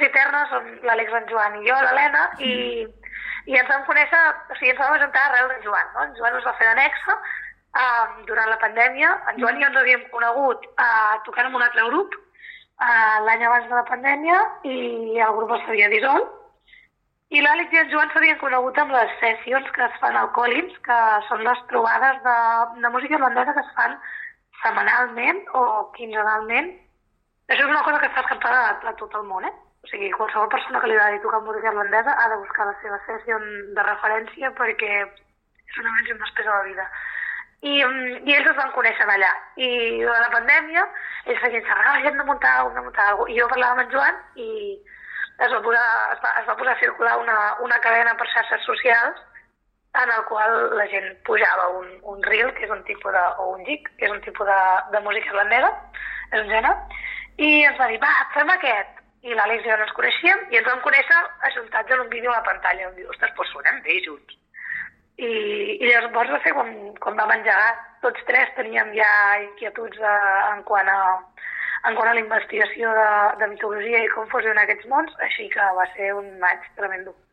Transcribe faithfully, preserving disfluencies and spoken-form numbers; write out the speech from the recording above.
amics i ternes són l'Àlex, en Joan i jo, l'Helena, i, i ens vam conèixer, o sigui, ens vam ajuntar arrel d'en Joan, no? En Joan us va fer d'anexa uh, durant la pandèmia. En Joan i jo ens havíem conegut uh, tocant en un altre grup uh, l'any abans de la pandèmia i el grup s'havia dissolt. I l'Àlex i en Joan s'havien conegut amb les sessions que es fan al Collins, que són les trobades de, de música irlandesa que es fan setmanalment o quinzenalment. Això és una cosa que està escampada a tot el món, eh? O sigui, qualsevol persona que li agradi tocar música irlandesa ha de buscar la seva sessió de referència perquè és una menys i una despesa de la vida. I, i ells es van conèixer allà. I durant la pandèmia ells feien xerrar, ah, hem de muntar alguna cosa, hem de muntar alguna cosa. I jo parlava amb en Joan i es va posar, es va, es va posar a circular una, una cadena per xarxes socials en el qual la gent pujava un, un reel, que és un tipus de, o un gig, que és un tipus de, de música irlandesa, és un gènere, i ens va dir, va, fem aquest. I l'Àlex i jo no ens coneixíem i ens vam conèixer ajuntats en un vídeo a la pantalla. Vam dir, ostres, doncs sonem bé junts. I, i llavors va ser quan, quan vam engegar. Tots tres teníem ja inquietuds de, en, quant a, en quant a la investigació de, de mitologia i com fusionar aquests mons, així que va ser un maig tremendo.